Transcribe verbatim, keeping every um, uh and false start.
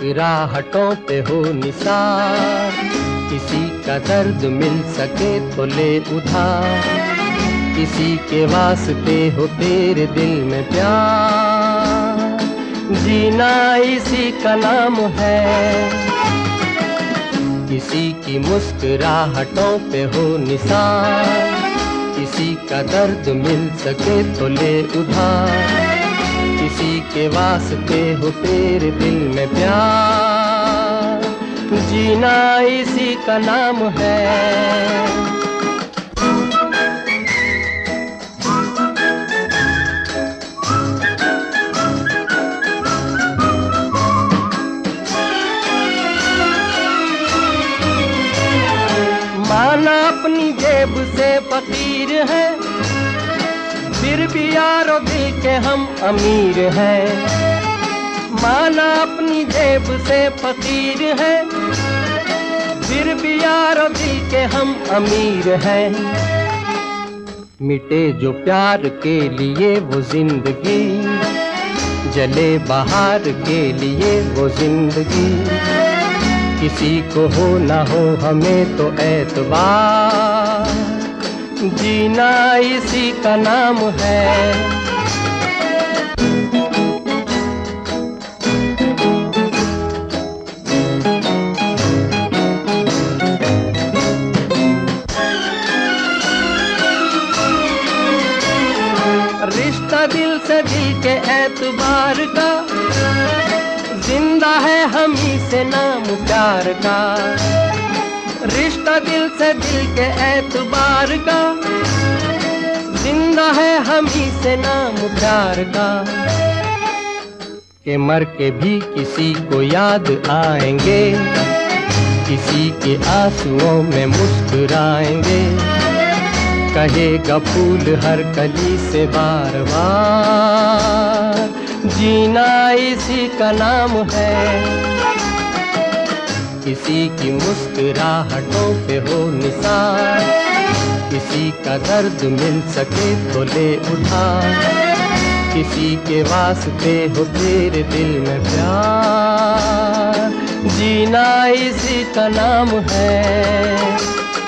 मुस्कुराहटों पे हो निसार, किसी का दर्द मिल सके तो ले उधार, किसी के वास्ते हो तेरे दिल में प्यार, जीना इसी का नाम है। किसी की मुस्कुराहटों पे हो निसार, किसी का दर्द मिल सके तो ले उधार, किसी के वास्ते हो तेरे दिल में प्यार, जीना इसी का नाम है। माना अपनी जेब से फकीर है, फिर भी यारो दिल के हम अमीर हैं। माना अपनी जेब से फकीर है, फिर भी यारो दिल के हम अमीर हैं। मिटे जो प्यार के लिए वो जिंदगी, जले बहार के लिए वो जिंदगी, किसी को हो ना हो हमें तो एतबार, जीना इसी का नाम है। रिश्ता दिल से दिल के एतबार का, जिंदा है हम ही से नाम प्यार का। रिश्ता दिल से दिल के एतबार का, जिंदा है हम ही से नाम प्यार का। के मर के भी किसी को याद आएंगे, किसी के आंसुओं में मुस्कुराएंगे, कहेगा फूल हर कली से बार बार, जीना इसी का नाम है। किसी की मुस्कुराहटों पे हो निसार, किसी का दर्द मिल सके तो ले उधार, किसी के वास्ते हो तेरे दिल में प्यार, जीना इसी का नाम है।